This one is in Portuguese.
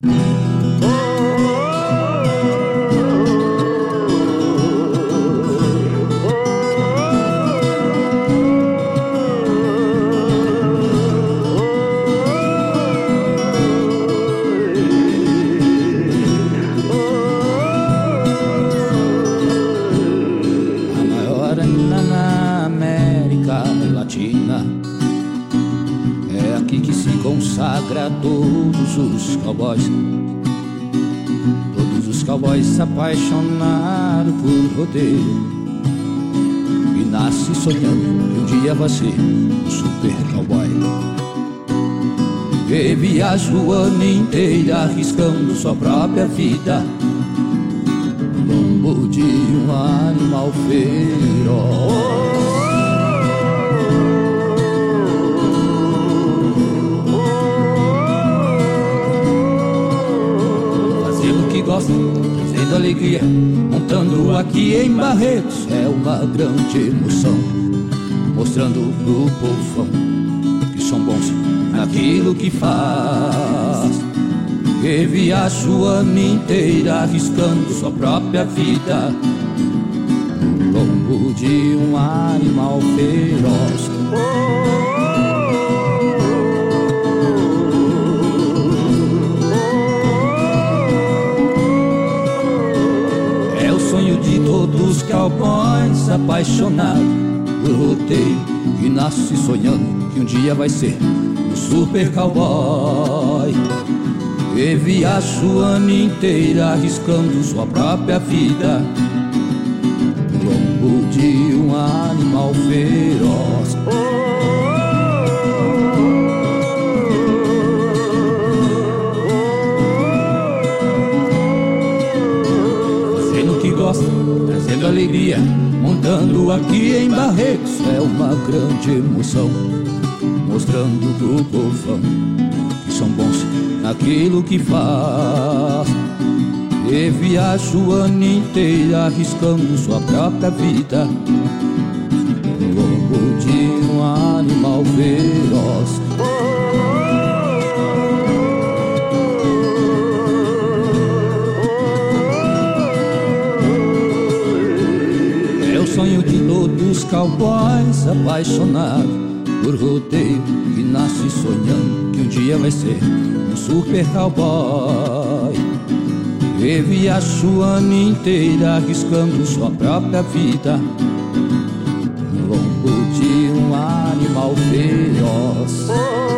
Consagra todos os cowboys. Todos os cowboys apaixonados por rodeio, e nasce sonhando que um dia vai ser um super cowboy. E viaja o ano inteiro arriscando sua própria vida no lombo de um animal feroz. Trazendo alegria, montando aqui em Barretos, é uma grande emoção, mostrando pro povão que são bons naquilo que faz. Que viaja o ano inteiro arriscando sua própria vida no lombo de um animal feroz. Todos os cowboys apaixonados por rodeio, que nasce sonhando que um dia vai ser um super cowboy. E viaja o ano inteiro arriscando sua própria vida no lombo de um animal feroz. Trazendo alegria, montando aqui em Barretos, é uma grande emoção, mostrando pro povão que são bons naquilo que faz. E viaja o ano inteiro arriscando sua própria vida no lombo de um animal feroz. Sonho de todos os cowboys apaixonados por rodeio, que nasce sonhando que um dia vai ser um super cowboy. E viaja o ano inteiro arriscando sua própria vida no lombo de um animal feroz.